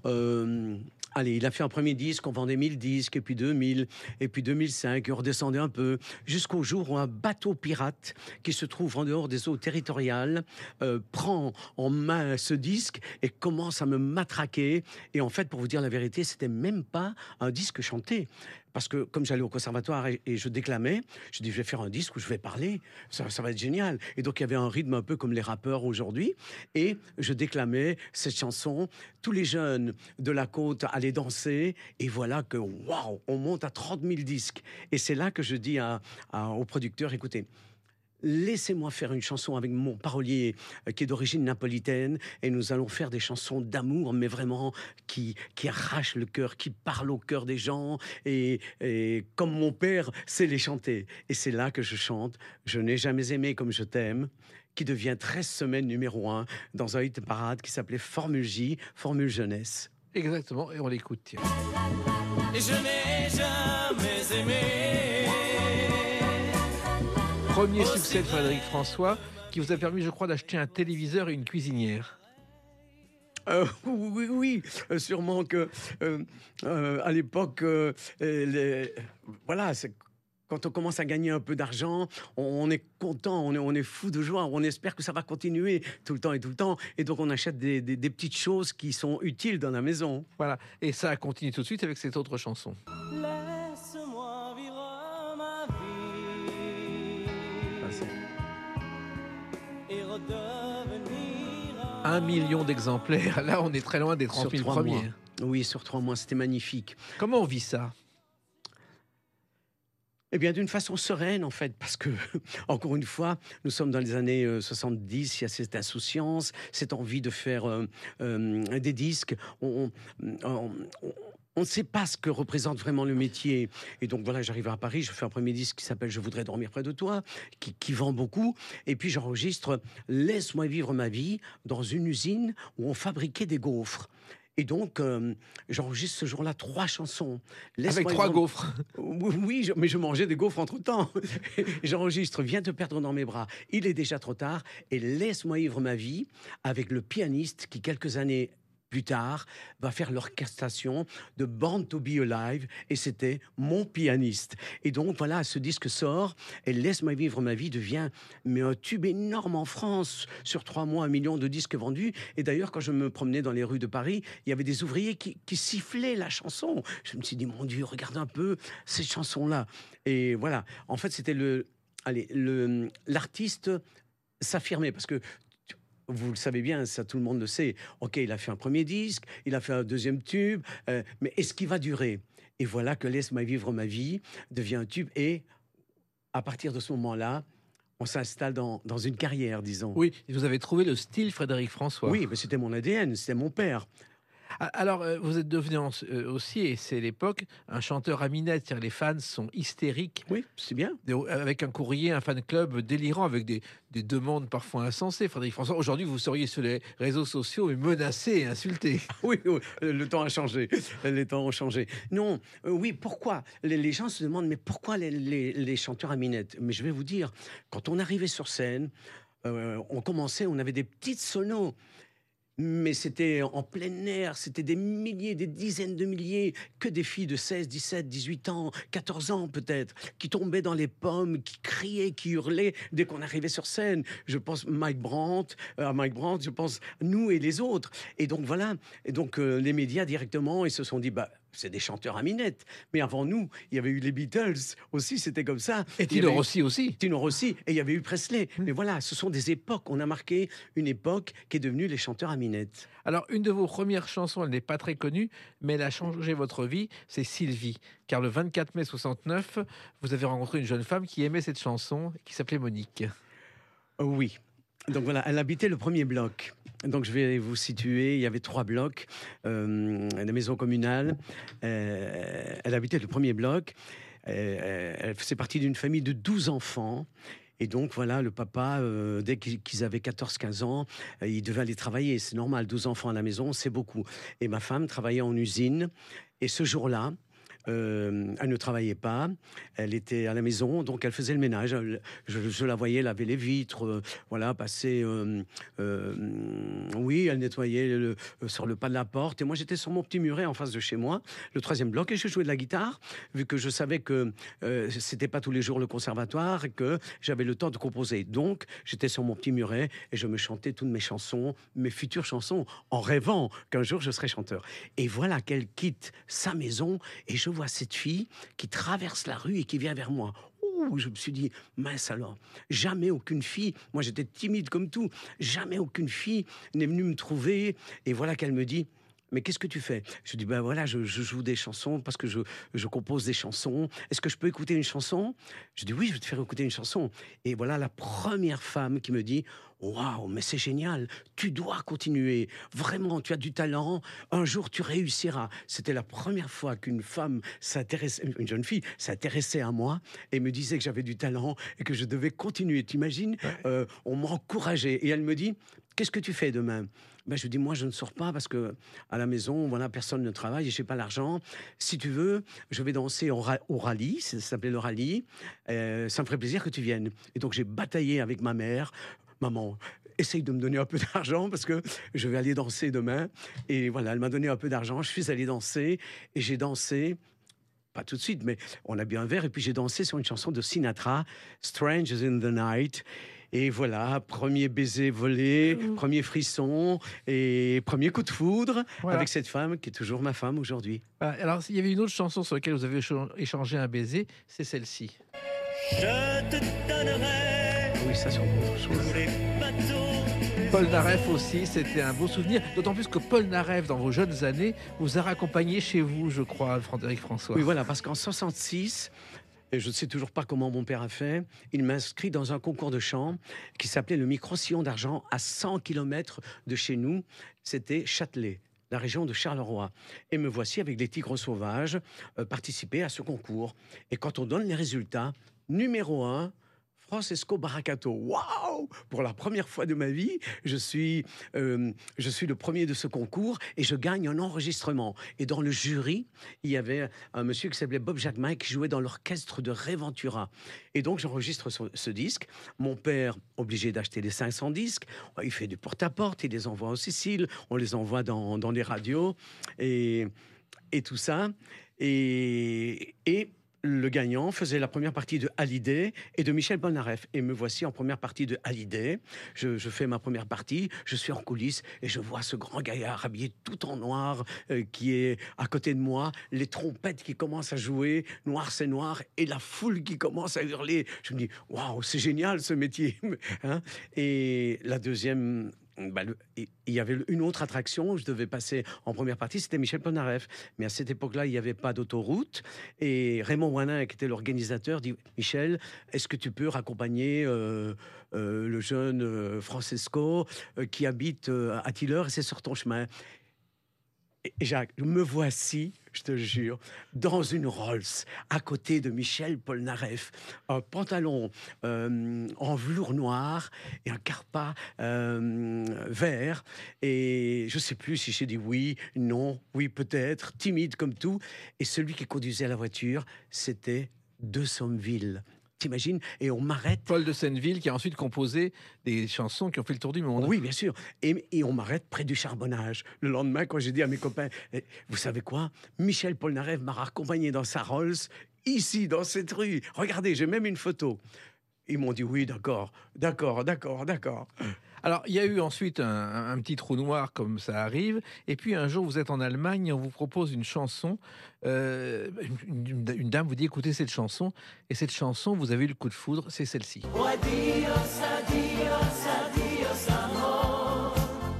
Allez, il a fait un premier disque, on vendait 1000 disques, et puis 2000, et puis 2005, et on redescendait un peu, jusqu'au jour où un bateau pirate qui se trouve en dehors des eaux territoriales prend en main ce disque et commence à me matraquer. Et en fait, pour vous dire la vérité, c'était même pas un disque chanté. Parce que comme j'allais au conservatoire et je déclamais, je dis je vais faire un disque où je vais parler, ça va être génial. Et donc il y avait un rythme un peu comme les rappeurs aujourd'hui. Et je déclamais cette chanson. Tous les jeunes de la côte allaient danser. Et voilà que waouh, on monte à 30 000 disques. Et c'est là que je dis au producteur, écoutez, laissez-moi faire une chanson avec mon parolier qui est d'origine napolitaine et nous allons faire des chansons d'amour mais vraiment qui arrachent le cœur, qui parlent au cœur des gens et comme mon père sait les chanter. Et c'est là que je chante « Je n'ai jamais aimé comme je t'aime » qui devient 13 semaines numéro 1 dans un hit parade qui s'appelait Formule J, Formule Jeunesse. Exactement, et on l'écoute, tiens. Et je n'ai jamais aimé. Premier succès de Frédéric François, qui vous a permis, je crois, d'acheter un téléviseur et une cuisinière. Oui, oui, sûrement que à l'époque, voilà, quand on commence à gagner un peu d'argent, on est content, on est fou de joie, on espère que ça va continuer tout le temps et tout le temps. Et donc on achète des petites choses qui sont utiles dans la maison. Voilà. Et ça a continué tout de suite avec cette autre chanson. Laisse-moi vivre ma vie et redevenir 1 million d'exemplaires. Là, on est très loin des 30 000 3 premiers. mois. Oui, sur 3 mois, c'était magnifique. Comment on vit ça? Eh bien, d'une façon sereine, en fait, parce que, encore une fois, nous sommes dans les années 70, il y a cette insouciance, cette envie de faire des disques. On ne sait pas ce que représente vraiment le métier. Et donc, voilà, j'arrive à Paris, je fais un premier disque qui s'appelle « Je voudrais dormir près de toi », qui vend beaucoup. Et puis, j'enregistre « Laisse-moi vivre ma vie » dans une usine où on fabriquait des gaufres. Et donc, j'enregistre ce jour-là 3 chansons. Avec 3 gaufres. Oui, mais je mangeais des gaufres entre-temps. J'enregistre « Viens te perdre dans mes bras », il est déjà trop tard, et « Laisse-moi vivre ma vie » avec le pianiste qui, quelques années plus tard, va faire l'orchestration de Born to Be Alive, et c'était mon pianiste. Et donc, voilà, ce disque sort, et Laisse-moi vivre ma vie devient un tube énorme en France. Sur 3 mois, 1 million de disques vendus. Et d'ailleurs, quand je me promenais dans les rues de Paris, il y avait des ouvriers qui sifflaient la chanson. Je me suis dit, mon Dieu, regarde un peu cette chanson-là. Et voilà, en fait, c'était l'artiste s'affirmait, parce que vous le savez bien, ça tout le monde le sait. Ok, il a fait un premier disque, il a fait un deuxième tube, mais est-ce qu'il va durer? Et voilà que Laisse-moi vivre ma vie devient un tube, et à partir de ce moment-là, on s'installe dans une carrière, disons. Oui, vous avez trouvé le style Frédéric François. Oui, mais c'était mon ADN, c'était mon père. Alors, vous êtes devenu aussi, et c'est l'époque, un chanteur à minette. C'est-à-dire les fans sont hystériques. Oui, c'est bien. Avec un courrier, un fan club délirant, avec des demandes parfois insensées. Frédéric François, aujourd'hui, vous seriez sur les réseaux sociaux et menacé et insulté. Oui, oui, le temps a changé. Les temps ont changé. Non, oui, pourquoi les gens se demandent, mais pourquoi les chanteurs à minette? Mais je vais vous dire, quand on arrivait sur scène, on commençait, on avait des petites sonos. Mais c'était en plein air, c'était des milliers, des dizaines de milliers, que des filles de 16, 17, 18 ans, 14 ans peut-être, qui tombaient dans les pommes, qui criaient, qui hurlaient dès qu'on arrivait sur scène. Je pense à Mike Brandt, je pense nous et les autres. Et donc voilà, et donc les médias directement, ils se sont dit, bah, c'est des chanteurs à minette. Mais avant nous, il y avait eu les Beatles aussi, c'était comme ça. Et Tino Rossi aussi. Tino Rossi, et il y avait eu Presley. Mais voilà, ce sont des époques. On a marqué une époque qui est devenue les chanteurs à minette. Alors, une de vos premières chansons, elle n'est pas très connue, mais elle a changé votre vie, c'est Sylvie. Car le 24 mai 69, vous avez rencontré une jeune femme qui aimait cette chanson, qui s'appelait Monique. Oui. Donc voilà, elle habitait le premier bloc. Donc je vais vous situer, il y avait 3 blocs, la maison communale. Elle habitait le premier bloc. Elle faisait partie d'une famille de 12 enfants. Et donc voilà, le papa, dès qu'ils avaient 14-15 ans, il devait aller travailler. C'est normal, 12 enfants à la maison, c'est beaucoup. Et ma femme travaillait en usine. Et ce jour-là, elle ne travaillait pas, elle était à la maison, donc elle faisait le ménage. Je la voyais laver les vitres, voilà, passer. Oui, elle nettoyait sur le pas de la porte. Et moi, j'étais sur mon petit muret en face de chez moi, le 3e bloc, et je jouais de la guitare, vu que je savais que c'était pas tous les jours le conservatoire et que j'avais le temps de composer. Donc, j'étais sur mon petit muret et je me chantais toutes mes chansons, mes futures chansons, en rêvant qu'un jour je serais chanteur. Et voilà qu'elle quitte sa maison et je vois cette fille qui traverse la rue et qui vient vers moi. Ouh, je me suis dit, mince alors, jamais aucune fille, moi j'étais timide comme tout, jamais aucune fille n'est venue me trouver. Et voilà qu'elle me dit, mais qu'est-ce que tu fais? Je dis, ben voilà, je joue des chansons parce que je compose des chansons. Est-ce que je peux écouter une chanson? Je dis, oui, je vais te faire écouter une chanson. Et voilà la première femme qui me dit, waouh, mais c'est génial, tu dois continuer. Vraiment, tu as du talent, un jour tu réussiras. C'était la première fois qu'une femme s'intéressait, une jeune fille s'intéressait à moi et me disait que j'avais du talent et que je devais continuer. T'imagines? On m'encourageait. Et elle me dit, qu'est-ce que tu fais demain? Ben, je dis, moi, je ne sors pas parce que à la maison, voilà, personne ne travaille et je n'ai pas l'argent. Si tu veux, je vais danser au rallye, ça s'appelait le rallye. Ça me ferait plaisir que tu viennes. Et donc, j'ai bataillé avec ma mère. Maman, essaye de me donner un peu d'argent parce que je vais aller danser demain. Et voilà, elle m'a donné un peu d'argent. Je suis allé danser et j'ai dansé. Pas tout de suite, mais on a bu un verre et puis j'ai dansé sur une chanson de Sinatra, Strange as in the Night. Et voilà, premier baiser volé, premier frisson et premier coup de foudre Voilà. avec cette femme qui est toujours ma femme aujourd'hui. Alors, il y avait une autre chanson sur laquelle vous avez échangé un baiser, c'est celle-ci. Je te donnerai Oui, ça c'est autre chose. tous les bateaux. Paul Naref aussi, c'était un beau souvenir. D'autant plus que Paul Naref, dans vos jeunes années, vous a raccompagné chez vous, je crois, Frédéric François. Oui, voilà, parce qu'en 66, et je ne sais toujours pas comment mon père a fait, il m'a inscrit dans un concours de chant qui s'appelait le Micro-Sillon d'Argent à 100 km de chez nous. C'était Châtelet, la région de Charleroi. Et me voici avec les Tigres sauvages participer à ce concours. Et quand on donne les résultats, numéro 1, Francesco Baracato. Waouh! Pour la première fois de ma vie, je suis le premier de ce concours et je gagne un enregistrement. Et dans le jury, il y avait un monsieur qui s'appelait Bob Jacquemin qui jouait dans l'orchestre de Ray Ventura. Et donc j'enregistre ce disque. Mon père, obligé d'acheter les 500 disques, il fait du porte-à-porte, il les envoie en Sicile, on les envoie dans les radios et tout ça. Et le gagnant faisait la première partie de Hallyday et de Michel Polnareff. Et me voici en première partie de Hallyday. Je fais ma première partie, je suis en coulisses et je vois ce grand gaillard habillé tout en noir qui est à côté de moi, les trompettes qui commencent à jouer, noir c'est noir, et la foule qui commence à hurler. Je me dis, waouh, c'est génial ce métier. Hein. Et la deuxième... il y avait une autre attraction où je devais passer en première partie, c'était Michel Polnareff. Mais à cette époque-là, il n'y avait pas d'autoroute. Et Raymond Wanin, qui était l'organisateur, dit « Michel, est-ce que tu peux raccompagner le jeune Francesco qui habite à Tilleur et c'est sur ton chemin ?» Et Jacques, me voici, je te jure, dans une Rolls, à côté de Michel Polnareff, un pantalon en velours noir et un carpa vert. Et je ne sais plus si j'ai dit oui, non, oui peut-être, timide comme tout. Et celui qui conduisait la voiture, c'était De Sommeville. T'imagines? Et on m'arrête. Paul de Senneville qui a ensuite composé des chansons qui ont fait le tour du monde. Oui, bien sûr. Et on m'arrête près du charbonnage. Le lendemain, quand j'ai dit à mes copains, vous savez quoi? Michel Polnareff m'a raccompagné dans sa Rolls, ici, dans cette rue. Regardez, j'ai même une photo. Ils m'ont dit oui, d'accord. Alors, il y a eu ensuite un petit trou noir, comme ça arrive. Et puis, un jour, vous êtes en Allemagne et on vous propose une chanson. Une dame vous dit, écoutez cette chanson. Et cette chanson, vous avez eu le coup de foudre, c'est celle-ci. Oh, adios, adios, adios, amor.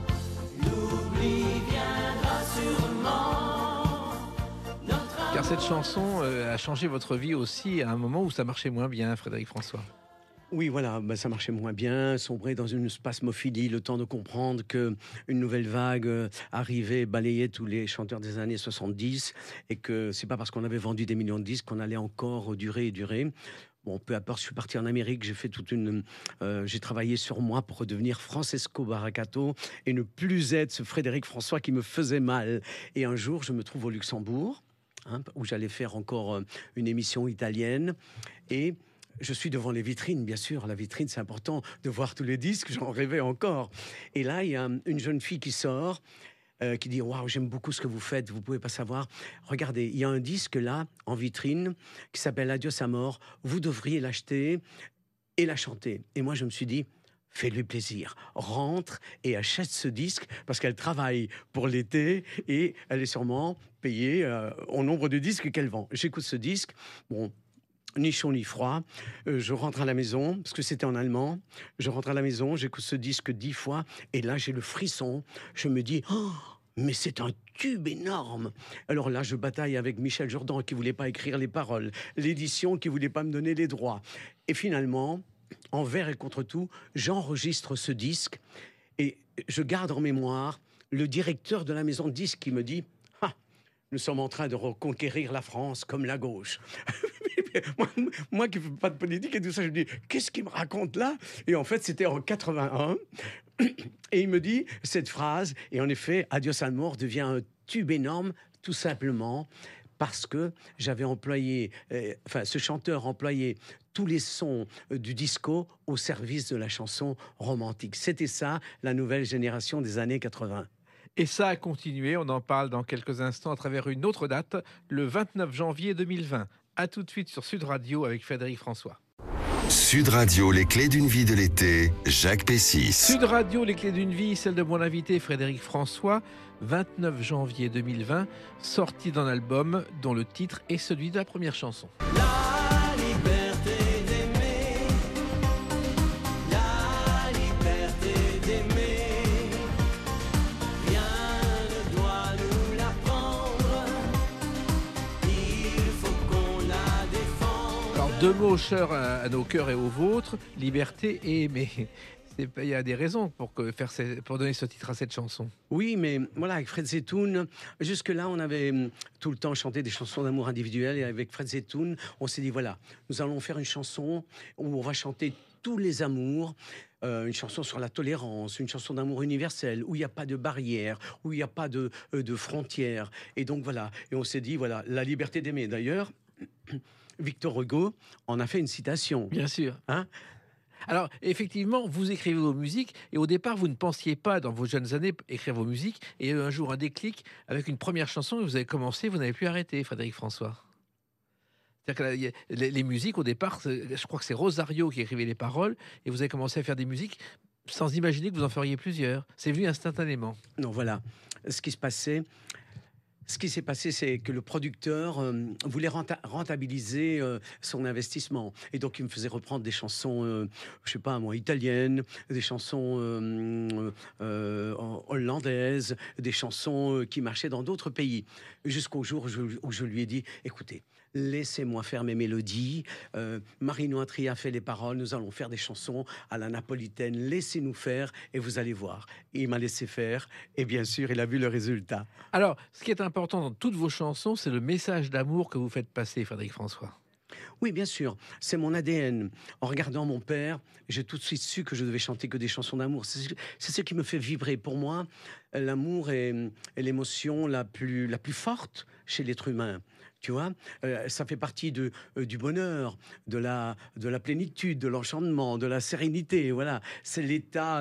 L'oubli viendra sûrement. Car cette chanson a changé votre vie aussi à un moment où ça marchait moins bien, Frédéric François. Oui, voilà, ça marchait moins bien, sombrer dans une spasmophilie, le temps de comprendre qu'une nouvelle vague arrivait, balayait tous les chanteurs des années 70 et que c'est pas parce qu'on avait vendu des millions de disques qu'on allait encore durer et durer. Bon, peu à peu, je suis parti en Amérique, j'ai travaillé sur moi pour redevenir Francesco Baracato et ne plus être ce Frédéric François qui me faisait mal. Et un jour, je me trouve au Luxembourg, où j'allais faire encore une émission italienne et je suis devant les vitrines, bien sûr. La vitrine, c'est important de voir tous les disques. J'en rêvais encore. Et là, il y a une jeune fille qui sort, qui dit « Waouh, j'aime beaucoup ce que vous faites. Vous pouvez pas savoir. Regardez, il y a un disque là, en vitrine, qui s'appelle Adios Amor. Vous devriez l'acheter et la chanter. » Et moi, je me suis dit « Fais-lui plaisir. Rentre et achète ce disque parce qu'elle travaille pour l'été et elle est sûrement payée au nombre de disques qu'elle vend. » J'écoute ce disque. Bon, ni chaud ni froid, je rentre à la maison, parce que c'était en allemand, je rentre à la maison, j'écoute ce disque 10 fois, et là j'ai le frisson, je me dis, oh, mais c'est un tube énorme. Alors là je bataille avec Michel Jourdan qui voulait pas écrire les paroles, l'édition qui voulait pas me donner les droits, et finalement, envers et contre tout, j'enregistre ce disque, et je garde en mémoire le directeur de la maison de disques qui me dit, ah, nous sommes en train de reconquérir la France comme la gauche. Moi qui ne fais pas de politique et tout ça, je me dis, qu'est-ce qu'il me raconte là? Et en fait, c'était en 81. Et il me dit cette phrase. Et en effet, Adios Amor devient un tube énorme, tout simplement parce que j'avais employé, ce chanteur employait tous les sons du disco au service de la chanson romantique. C'était ça, la nouvelle génération des années 80. Et ça a continué, on en parle dans quelques instants à travers une autre date, le 29 janvier 2020. A tout de suite sur Sud Radio avec Frédéric François. Sud Radio, les clés d'une vie de l'été, Jacques Pessis. Sud Radio, les clés d'une vie, celle de mon invité Frédéric François, 29 janvier 2020, sorti d'un album dont le titre est celui de la première chanson. La liberté d'aimer, la liberté d'aimer, rien ne doit nous l'apprendre, il faut qu'on la défende. Alors deux mots chers à nos cœurs et aux vôtres, liberté et aimer. Il y a des raisons pour donner ce titre à cette chanson. Oui, mais voilà, avec Fred Zetoun, jusque-là, on avait tout le temps chanté des chansons d'amour individuelles. Et avec Fred Zetoun, on s'est dit, voilà, nous allons faire une chanson où on va chanter tous les amours. Une chanson sur la tolérance, une chanson d'amour universel, où il n'y a pas de barrières, où il n'y a pas de frontières. Et donc voilà, et on s'est dit, voilà, la liberté d'aimer. D'ailleurs, Victor Hugo en a fait une citation. Bien sûr. Hein? Alors, effectivement, vous écrivez vos musiques et au départ, vous ne pensiez pas, dans vos jeunes années, écrire vos musiques. Et un jour, un déclic avec une première chanson et vous avez commencé, vous n'avez plus arrêté, Frédéric François. C'est-à-dire que les musiques, au départ, je crois que c'est Rosario qui écrivait les paroles et vous avez commencé à faire des musiques sans imaginer que vous en feriez plusieurs. C'est venu instantanément. Non, voilà. Ce qui s'est passé, c'est que le producteur voulait rentabiliser son investissement. Et donc, il me faisait reprendre des chansons, je sais pas moi, italiennes, des chansons hollandaises, des chansons qui marchaient dans d'autres pays. Jusqu'au jour où je lui ai dit, écoutez, laissez-moi faire mes mélodies. Marino Atria a fait les paroles. Nous allons faire des chansons à la napolitaine. Laissez-nous faire et vous allez voir. Et il m'a laissé faire et bien sûr, il a vu le résultat. Alors, ce qui est important dans toutes vos chansons, c'est le message d'amour que vous faites passer, Frédéric François. Oui, bien sûr, c'est mon ADN. En regardant mon père, j'ai tout de suite su que je devais chanter que des chansons d'amour. C'est ce qui me fait vibrer. Pour moi, l'amour est l'émotion la plus forte chez l'être humain. Tu vois, ça fait partie du bonheur, de la plénitude, de l'enchantement, de la sérénité. Voilà, c'est l'état,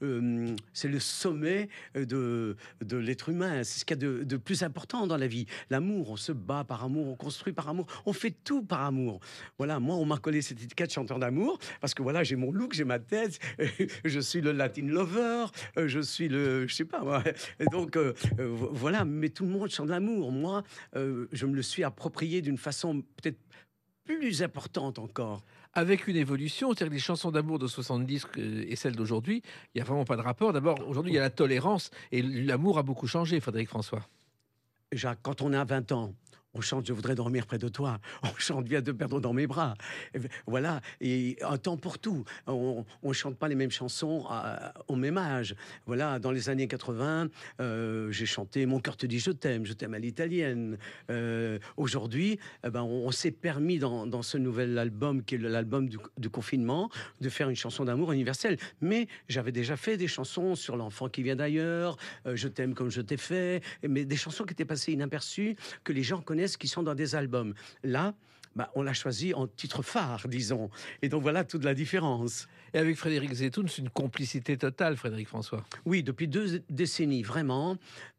c'est le sommet de l'être humain. C'est ce qu'il y a de plus important dans la vie. L'amour, on se bat par amour, on construit par amour, on fait tout par amour. Voilà, moi, on m'a collé cette étiquette chanteur d'amour parce que voilà, j'ai mon look, j'ai ma tête, je suis le Latin lover, je suis je sais pas moi. Et donc voilà, mais tout le monde chante l'amour. Moi, je me le suis approprié d'une façon peut-être plus importante encore. Avec une évolution, c'est-à-dire que les chansons d'amour de 70 et celles d'aujourd'hui, il n'y a vraiment pas de rapport. D'abord, aujourd'hui, il y a la tolérance et l'amour a beaucoup changé, Frédéric François. Jacques, quand on a 20 ans, on chante « Je voudrais dormir près de toi ». On chante « Viens te perdre dans mes bras ». Voilà, et un temps pour tout. On ne chante pas les mêmes chansons au même âge. Voilà, dans les années 80, j'ai chanté « Mon cœur te dit je t'aime à l'italienne ». Aujourd'hui, on s'est permis dans ce nouvel album, qui est l'album du confinement, de faire une chanson d'amour universelle. Mais j'avais déjà fait des chansons sur l'enfant qui vient d'ailleurs, Je t'aime comme je t'ai fait, mais des chansons qui étaient passées inaperçues, que les gens connaissent, qui sont dans des albums. Là, on l'a choisi en titre phare, disons. Et donc voilà toute la différence. Et avec Frédéric Zetoun, c'est une complicité totale, Frédéric François. Oui, depuis 2 décennies, vraiment.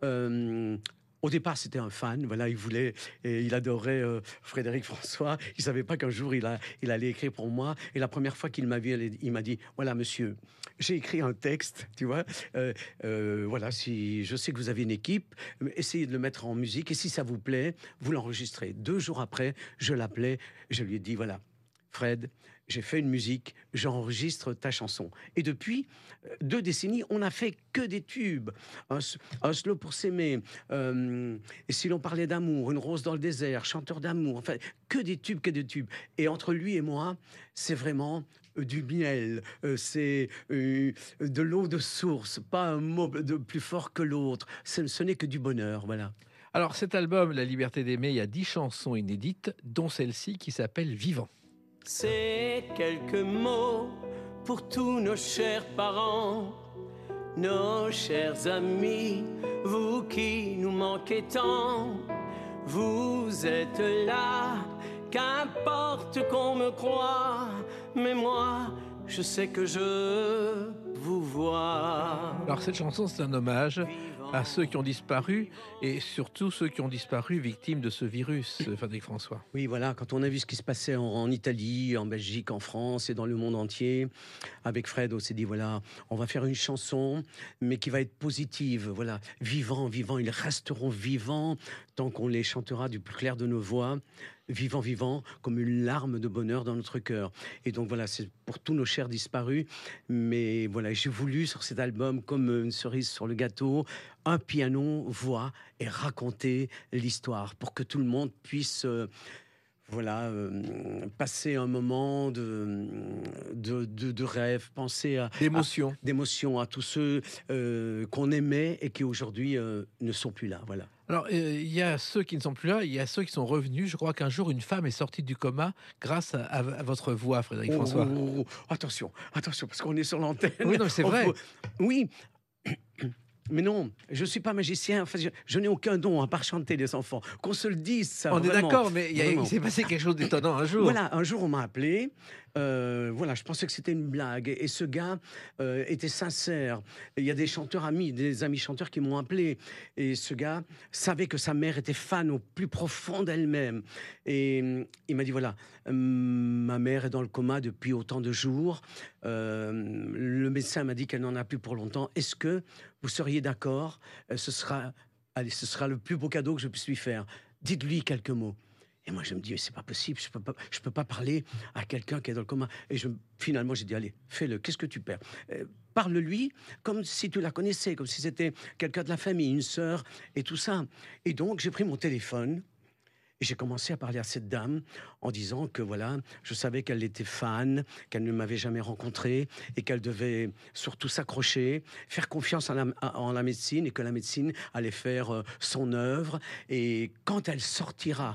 Au départ, c'était un fan, voilà, il adorait Frédéric François. Il savait pas qu'un jour il allait écrire pour moi. Et la première fois qu'il m'a vu, il m'a dit, voilà, monsieur, j'ai écrit un texte, tu vois. Voilà, si je sais que vous avez une équipe, essayez de le mettre en musique et si ça vous plaît, vous l'enregistrez. 2 jours après, je l'appelais, je lui ai dit, voilà, Fred, j'ai fait une musique, j'enregistre ta chanson. Et depuis 2 décennies, on n'a fait que des tubes. Un slow pour s'aimer, et si l'on parlait d'amour, Une rose dans le désert, Chanteur d'amour, enfin, que des tubes. Et entre lui et moi, c'est vraiment du miel, c'est de l'eau de source, pas un mot de plus fort que l'autre. Ce n'est que du bonheur, voilà. Alors cet album, La liberté d'aimer, il y a 10 chansons inédites, dont celle-ci qui s'appelle Vivant. C'est quelques mots pour tous nos chers parents, nos chers amis, vous qui nous manquez tant. vous êtes là. Qu'importe qu'on me croie, mais moi, je sais que je vous vois. Alors cette chanson, c'est un hommage à ceux qui ont disparu et surtout ceux qui ont disparu victimes de ce virus, Frédéric François. Oui, voilà, quand on a vu ce qui se passait en Italie, en Belgique, en France et dans le monde entier, avec Fred, on s'est dit, voilà, on va faire une chanson, mais qui va être positive, voilà, vivants, vivants, ils resteront vivants tant qu'on les chantera du plus clair de nos voix, vivants, vivants, comme une larme de bonheur dans notre cœur. Et donc voilà, c'est pour tous nos chers disparus, mais voilà, j'ai voulu sur cet album, comme une cerise sur le gâteau, un piano, voix et raconter l'histoire pour que tout le monde puisse passer un moment de rêve, penser d'émotion à tous ceux qu'on aimait et qui aujourd'hui ne sont plus là. Voilà. Alors, il y a ceux qui ne sont plus là, il y a ceux qui sont revenus. Je crois qu'un jour, une femme est sortie du coma grâce à votre voix, Frédéric François. Attention, parce qu'on est sur l'antenne. Oui, non, c'est vrai. Oui. Mais non, je ne suis pas magicien. Enfin, je n'ai aucun don à part chanter les enfants. Qu'on se le dise, ça. On vraiment, est d'accord, mais il s'est passé quelque chose d'étonnant un jour. Voilà, un jour, on m'a appelé. Je pensais que c'était une blague. Et ce gars était sincère. Il y a des chanteurs amis, des amis chanteurs qui m'ont appelé. Et ce gars savait que sa mère était fan au plus profond d'elle-même. Et il m'a dit, voilà, ma mère est dans le coma depuis autant de jours. Le médecin m'a dit qu'elle n'en a plus pour longtemps. Est-ce que vous seriez d'accord? Ce sera le plus beau cadeau que je puisse lui faire. Dites-lui quelques mots. Et moi, je me dis, c'est pas possible, je peux pas parler à quelqu'un qui est dans le coma. Et finalement, j'ai dit, allez, fais-le, qu'est-ce que tu perds? Parle-lui comme si tu la connaissais, comme si c'était quelqu'un de la famille, une sœur, et tout ça. Et donc, j'ai pris mon téléphone, et j'ai commencé à parler à cette dame en disant que voilà, je savais qu'elle était fan, qu'elle ne m'avait jamais rencontré et qu'elle devait surtout s'accrocher, faire confiance en la médecine et que la médecine allait faire son œuvre. Et quand elle sortira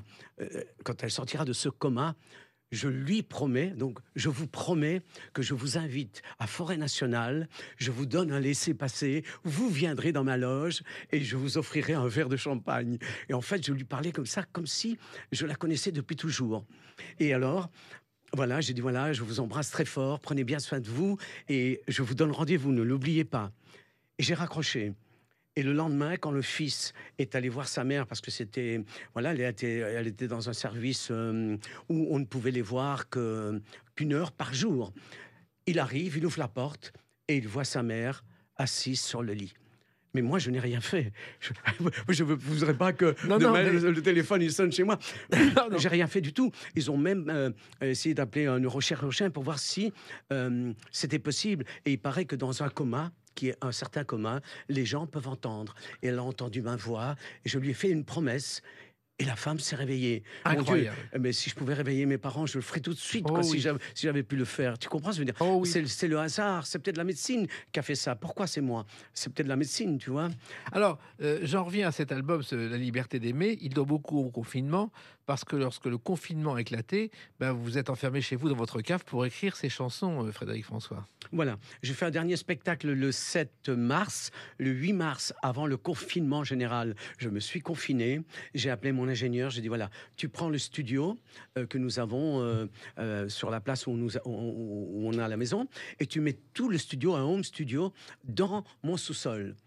de ce coma, je lui promets, donc je vous promets que je vous invite à Forêt Nationale, je vous donne un laissez-passer, vous viendrez dans ma loge et je vous offrirai un verre de champagne. Et en fait, je lui parlais comme ça, comme si je la connaissais depuis toujours. Et alors, voilà, j'ai dit, voilà, je vous embrasse très fort, prenez bien soin de vous et je vous donne rendez-vous, ne l'oubliez pas. Et j'ai raccroché. Et le lendemain, quand le fils est allé voir sa mère, parce que c'était, voilà, elle était dans un service où on ne pouvait les voir qu'une heure par jour. Il arrive, il ouvre la porte et il voit sa mère assise sur le lit. Mais moi, je n'ai rien fait. Je ne voudrais pas que le téléphone il sonne chez moi. J'ai rien fait du tout. Ils ont même essayé d'appeler un neurochirurgien pour voir si c'était possible. Et il paraît que dans un coma, qui est un certain coma, les gens peuvent entendre. Et elle a entendu ma voix, et je lui ai fait une promesse. Et la femme s'est réveillée. Incroyable. Mon Dieu, mais si je pouvais réveiller mes parents, je le ferais tout de suite, Oui. si j'avais pu le faire. Tu comprends ce que je veux dire? Oui. C'est le hasard, c'est peut-être la médecine qui a fait ça. Pourquoi c'est moi? C'est peut-être la médecine, tu vois. Alors, j'en reviens à cet album, La liberté d'aimer. Il doit beaucoup au confinement, parce que lorsque le confinement a éclaté, vous êtes enfermé chez vous dans votre cave pour écrire ces chansons, Frédéric François. Voilà, j'ai fait un dernier spectacle le 7 mars. Le 8 mars, avant le confinement général, je me suis confiné. J'ai appelé mon ingénieur, j'ai dit, voilà, tu prends le studio que nous avons sur la place où on a la maison, et tu mets tout le studio, un home studio, dans mon sous-sol.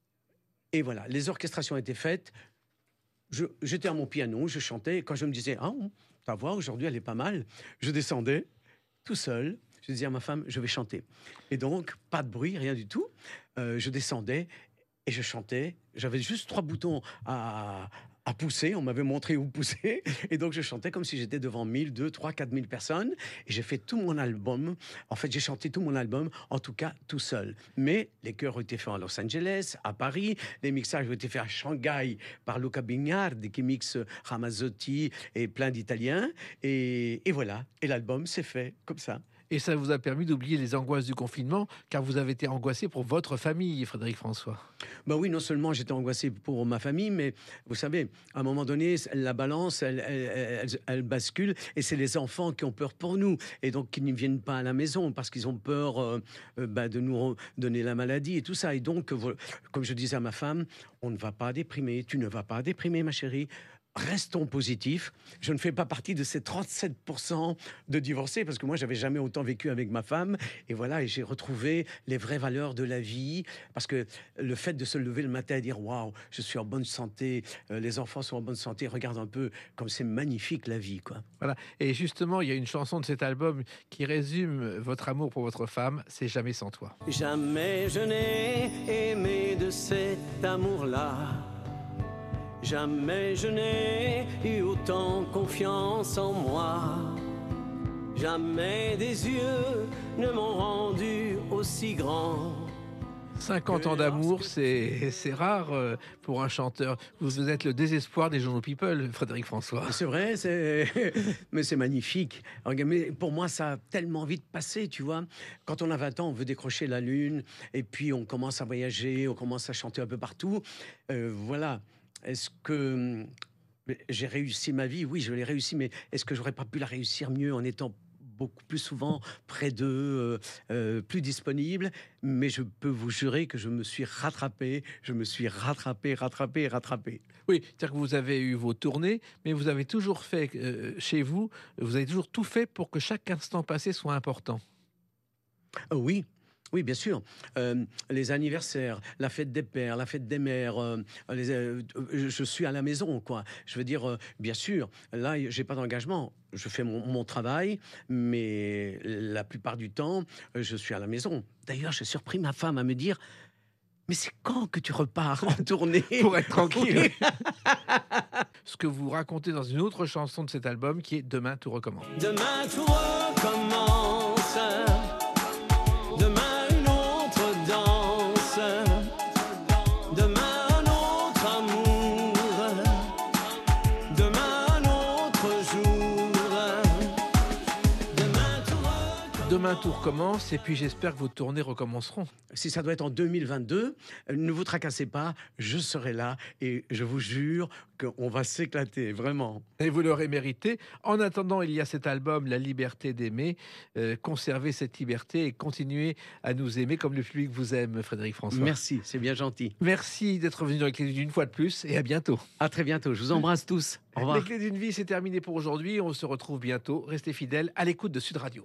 Et voilà, les orchestrations étaient faites. J'étais à mon piano, je chantais, et quand je me disais, ah, ta voix aujourd'hui elle est pas mal, je descendais tout seul. Je disais à ma femme, je vais chanter. Et donc, pas de bruit, rien du tout. Je descendais et je chantais. J'avais juste 3 boutons à pousser. On m'avait montré où pousser. Et donc, je chantais comme si j'étais devant 1000, 2, 3, 4000 personnes. Et j'ai fait tout mon album. En fait, j'ai chanté tout mon album, en tout cas, tout seul. Mais les chœurs ont été faits à Los Angeles, à Paris. Les mixages ont été faits à Shanghai par Luca Bignardi, qui mixe Ramazzotti et plein d'Italiens. Et voilà. Et l'album s'est fait comme ça. Et ça vous a permis d'oublier les angoisses du confinement, car vous avez été angoissé pour votre famille, Frédéric François. Oui, non seulement j'étais angoissé pour ma famille, mais vous savez, à un moment donné, la balance, elle bascule, et c'est les enfants qui ont peur pour nous, et donc qui ne viennent pas à la maison, parce qu'ils ont peur de nous donner la maladie et tout ça. Et donc, comme je disais à ma femme, on ne va pas déprimer, tu ne vas pas déprimer, ma chérie. restons positifs. Je ne fais pas partie de ces 37% de divorcés, parce que moi, j'avais jamais autant vécu avec ma femme. Et voilà, et j'ai retrouvé les vraies valeurs de la vie. Parce que le fait de se lever le matin et dire « Waouh, je suis en bonne santé, les enfants sont en bonne santé, regarde un peu comme c'est magnifique la vie. » quoi. Voilà. Et justement, il y a une chanson de cet album qui résume votre amour pour votre femme, c'est Jamais sans toi. Jamais je n'ai aimé de cet amour-là. Jamais je n'ai eu autant confiance en moi. Jamais des yeux ne m'ont rendu aussi grand. 50 ans d'amour, c'est rare pour un chanteur. Vous êtes le désespoir des journaux People, Frédéric François. C'est vrai, mais c'est magnifique. Mais pour moi, ça a tellement vite passé, tu vois. Quand on a 20 ans, on veut décrocher la lune, et puis on commence à voyager, on commence à chanter un peu partout. Voilà. Est-ce que j'ai réussi ma vie? Oui, je l'ai réussi, mais est-ce que j'aurais pas pu la réussir mieux en étant beaucoup plus souvent près d'eux, plus disponible? Mais je peux vous jurer que je me suis rattrapé, rattrapé. Oui, c'est-à-dire que vous avez eu vos tournées, mais vous avez toujours fait chez vous, vous avez toujours tout fait pour que chaque instant passé soit important. Oui. Oui, bien sûr. Les anniversaires, la fête des pères, la fête des mères, je suis à la maison, quoi. Je veux dire, bien sûr, là, j'ai pas d'engagement. Je fais mon travail, mais la plupart du temps, je suis à la maison. D'ailleurs, j'ai surpris ma femme à me dire « Mais c'est quand que tu repars en tournée ?» Pour être tranquille. Ce que vous racontez dans une autre chanson de cet album qui est Demain tout recommence. Demain tout recommence. Demain une autre danse. Demain un autre amour. Demain un autre jour. Demain tout recommence et puis j'espère que vos tournées recommenceront. Si ça doit être en 2022, ne vous tracassez pas, je serai là et je vous jure qu'on va s'éclater, vraiment. Et vous l'aurez mérité. En attendant, il y a cet album, La liberté d'aimer. Conservez cette liberté et continuez à nous aimer comme le public vous aime, Frédéric François. Merci, c'est bien gentil. Merci d'être venu dans les Clés d'une fois de plus et à bientôt. À très bientôt, je vous embrasse tous. Au revoir. Les Clés d'une vie, c'est terminé pour aujourd'hui. On se retrouve bientôt. Restez fidèles à l'écoute de Sud Radio.